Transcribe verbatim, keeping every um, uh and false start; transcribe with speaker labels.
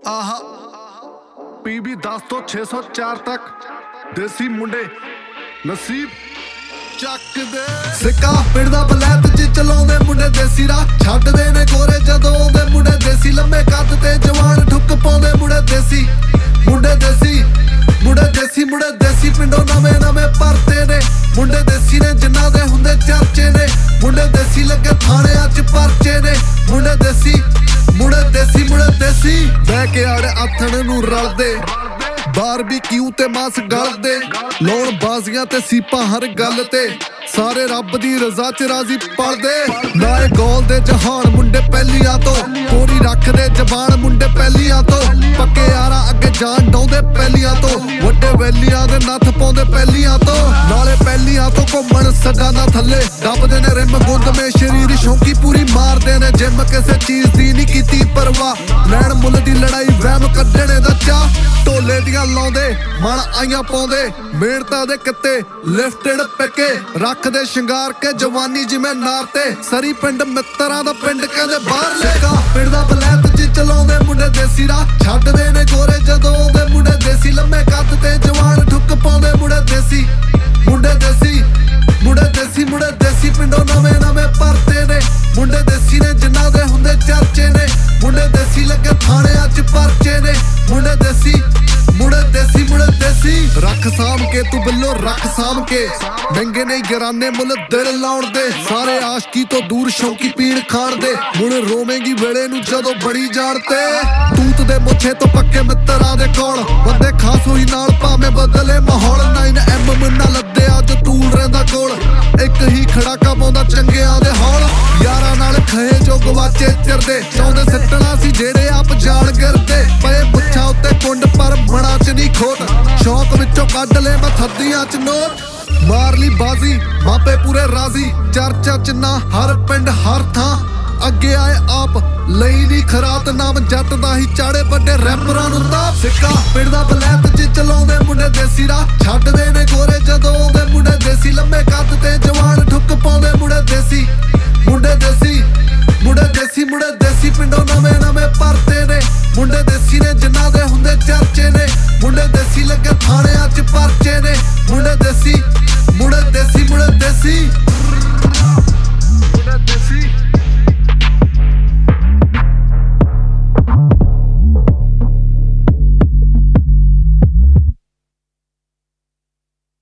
Speaker 1: ਆਹਾ ਪੀਬੀ ਦਸ ਤੋਂ ਛੇ ਸੌ ਚਾਰ ਤੱਕ ਦੇਸੀ ਮੁੰਡੇ ਨਸੀਬ ਚੱਕਦੇ
Speaker 2: ਸਿੱਕਾ ਪਿੰਡ ਦਾ ਬਲੈਤ ਚ ਚਲਾਉਂਦੇ ਮੁੰਡੇ ਦੇਸੀ ਰਾਹ ਛੱਡਦੇ ਨੇ ਗੋਰੇ ਜਦੋਂ ਆਉਂਦੇ ਮੁੰਡੇ ਦੇਸੀ ਲੰਮੇ ਕੱਦ ਤੇ ਜਵਾਨ ਠੁੱਕ ਪਾਉਂਦੇ ਮੁੰਡੇ ਦੇਸੀ ਮੁੰਡੇ ਦੇਸੀ ਮੁੰਡੇ ਦੇਸੀ ਮੁੰਡੇ ਦੇਸੀ ਪਿੰਡੋਂ ਨਵੇਂ ਨਵੇਂ ਪਰਤੇ ਨੇ ਮੁੰਡੇ ਦੇਸੀ ਨੇ ਜਿਨ੍ਹਾਂ ਦੇ ਹੁੰਦੇ ਚਰਚੇ ਨੇ ਮੁੰਡੇ ਦੇਸੀ ਲੱਗੇ ਥਾਣਿਆਂ ਚ ਪਰਚੇ ਨੇ ਮੁੰਡੇ ਦੇਸੀ ਮੁੰਡੇ ਦੇਸੀ ਮੁੰਡੇ ਦੇਸੀ ਬਹਿ ਕੇ ਆੜੇ ਆਥਣ ਨੂੰ ਰਲਦੇ ਬਾਰਬੀਕਿਊ ਤੇ ਮਾਸ ਗਲਦੇ ਲੋਣ ਬਾਜ਼ੀਆਂ ਤੇ ਸੀਪਾਂ ਹਰ ਗੱਲ ਤੇ ਸਾਰੇ ਰੱਬ ਦੀ ਰਜ਼ਾ ਚ ਰਾਜ਼ੀ ਪਲਦੇ ਨਾਏ ਗੋਲ ਦੇ ਜਹਾਨ ਮੁੰਡੇ ਪਹਿਲੀਆਂ ਤੋਂ ਕੋਰੀ ਰੱਖਦੇ ਜ਼ਬਾਨ ਮੁੰਡੇ ਪਹਿਲੀਆਂ ਤੋਂ ਪੱਕੇ ਯਾਰਾਂ ਅੱਗੇ ਜਾਨ ਡਾਉਂਦੇ ਪਹਿਲੀਆਂ ਤੋਂ ਵੱਡੇ ਵੈਲੀਆਂ ਦੇ ਨੱਥ ਪਾਉਂਦੇ ਪਹਿਲੀਆਂ ਤੋਂ ਨਾਲੇ ਪਹਿਲੀਆਂ ਤੋਂ ਘੁੰਮਣ ਸਗਾਨਾ ਥੱਲੇ ਦੱਬਦੇ ਨੇ ਰਿਮ ਗੁੰਦਮੇ ਸ਼ਰੀਰ ਸ਼ੌਂਕੀ ਪੂਰੀ ਮਾਰਦੇ ਨੇ ਜਿੰਮ ਕਿਸੇ ਚੀਜ਼ ਦੀ ਨਹੀਂ ਕੀਤੀ ਪਰਵਾਹ ਲੈਣ ਮੁੱਲ ਦੀ ਲੜਾਈ ਵਹਿਮ ਕੱਢਣੇ ਦਾ ਚਾਹ ਢੋਲੇ ਦੀਆਂ ਲਾਉਂਦੇ ਮਨ ਆਈਆਂ ਪਾਉਂਦੇ ਮਿਹਨਤਾਂ ਦੇ ਕਿੱਤੇ ਲਿਫਟਡ ਪਿੱਕੇ ਰੱਖਦੇ ਸ਼ਿੰਗਾਰ ਕੇ ਜਵਾਨੀ ਜਿਵੇਂ ਨਾਰ ਤੇ ਸਰੀ ਪਿੰਡ ਮਿੱਤਰਾਂ ਦਾ ਪਿੰਡ ਕਹਿੰਦੇ ਬਾਹਰ ਲੈਗਾ ਪਿੰਡ ਦਾ ਬਲੈਤ ਚ ਚਲਾਉਂਦੇ ਮੁੰਡੇ ਦੇਸੀ ਰਾਹ ਛੱਡਦੇ ਨੇ ਗੋਰੇ ਜਦੋਂ ਆਉਂਦੇ ਮੁੰਡੇ ਦੇਸੀ ਲੰਮੇ ਕੱਦ ਤੇ ਜਵਾਨ ਠੁੱਕ ਪਾਉਂਦੇ ਮੁੰਡੇ ਦੇਸੀ ਮੁੰਡੇ ਦੇਸੀ ਮੁੰਡੇ ਦੇਸੀ ਮੁੰਡੇ ਦੇਸੀ ਪਿੰਡੋਂ ਨਵੇਂ ਨਵੇਂ ਪਰਤੇ ਨੇ ਮੁੰਡੇ ਦੇਸੀ ਨੇ ਜਿਨ੍ਹਾਂ ਦੇ ਹੁੰਦੇ ਚਰਚੇ ਨੇ ਮੁੰਡੇ ਦੇਸੀ ਲੱਗੇ ਥਾਣਿਆਂ ਚ ਪਰਚੇ ਨੇ ਮੁੰਡੇ ਦੇਸੀ ਮੁੰਡੇ ਦੇਸੀ ਮੁੰਡੇ ਦੇਸੀ ਰੱਖ ਸਾਂਭ ਕੇ ਤੂੰ ਬਿੱਲੋ ਰੱਖ ਸਾਂਭ ਕੇ ਮਹਿੰਗੇ ਨੇ ਗਿਰਾਨੇ ਮੁੱਲ ਦਿਲ ਲਾਉਣ ਦੇ ਸਾਰੇ ਆਸ਼ਕੀ ਤੋਂ ਦੂਰ ਸ਼ੌਂਕੀ ਪੀਣ ਖਾਣ ਦੇ ਮੁੜ ਰੋਵੇਂਗੀ ਵੇਲੇ ਨੂੰ ਜਦੋਂ ਬੜੀ ਜਾਣ ਤੇ ਤੂਤ ਦੇ ਮੁੱਛੇ ਤੋਂ ਪੱਕੇ ਮਿੱਤਰਾਂ ਦੇ ਕੋਲ ਬੰਦੇ ਖਾਸ ਹੋਈ ਨਾਲ ਭਾਵੇਂ ਬਦਲੇ ਮਾਹੌਲ ਨਾਈਨ ਐਮ ਮੁੰਨਾ ਲੱਦੇ ਅੱਜ ਤੂਲ ਰਹਿੰਦਾ ਕੋਲ ਇੱਕ ਹੀ ਖੜਾਕਾ ਪਾਉਂਦਾ ਚੰਗਿਆਂ ਦੇ ਹੌਲ ਯਾਰਾਂ ਨਾਲ ਖਏ ਜੋ ਗਵਾਚੇ ਚਿਰਦੇ ਚਾਹੁੰਦੇ ਸਿੱਟਣਾ ਸੀ ਜਿਹੜੇ ਆਪ ਜਾਣ ਗਿਰਦੇ ਪਏ ਮੁੱਛਾਂ ਉੱਤੇ ਕੁੰਡ ਪਰ ਮਣਾ ਚ ਨਹੀਂ ਖੋਟ ਸ਼ੌਕ ਵਿੱਚੋਂ ਕੱਢ ਲੈ ਮੈਂ ਥੱਦੀਆਂ ਚ ਨੋਟ ਮਾਰ ਲਈ ਬਾਜ਼ੀ ਮਾਪੇ ਪੂਰੇ ਰਾਜ਼ੀ ਚਰਚਾ ਚ ਨਾ ਹਰ ਪਿੰਡ ਹਰ ਥਾਂ ਅੱਗੇ ਆਏ ਆਪ ਲਈ ਨਹੀਂ ਖਰਾਤ ਨਾਮ ਜੱਟ ਦਾ ਹੀ ਚਾੜੇ ਵੱਡੇ ਰੈਪਰਾਂ ਨੂੰ ਤਾਂ ਸਿੱਕਾ ਪਿੰਡ ਦਾ ਬਲੈਤ ਚ ਚਲਾਉਂਦੇ ਮੁੰਡੇ ਦੇਸੀ ਰਾਹ ਛੱਡਦੇ ਨੇ ਗੋਰੇ ਜਦੋਂ ਆਉਂਦੇ ਮੁੰਡੇ ਦੇਸੀ ਲੰਮੇ ਕੱਦ ਤੇ ਜਵਾਨ ਠੁੱਕ ਪਾਉਂਦੇ ਮੁੰਡੇ ਦੇਸੀ ਮੁੰਡੇ ਦੇਸੀ ਮੁੰਡੇ ਦੇਸੀ ਮੁੰਡੇ ਦੇਸੀ ਪਿੰਡੋਂ ਨਵੇਂ ਨਵੇਂ ਪਰਤੇ ਨੇ ਮੁੰਡੇ ਦੇਸੀ ਨੇ ਜਿਨ੍ਹਾਂ ਦੇ ਹੁੰਦੇ ਚਰਚੇ ਨੇ ਮੁੰਡੇ ਦੇਸੀ ਲੱਗੇ ਥਾਣਿਆਂ ਚ ਪਰਚੇ ਨੇ ਮੁੰਡੇ ਦੇਸੀ ਮੁੰਡੇ ਦੇਸੀ ਮੁੰਡੇ ਦੇਸੀ ਮੁੰਡੇ ਦੇਸੀ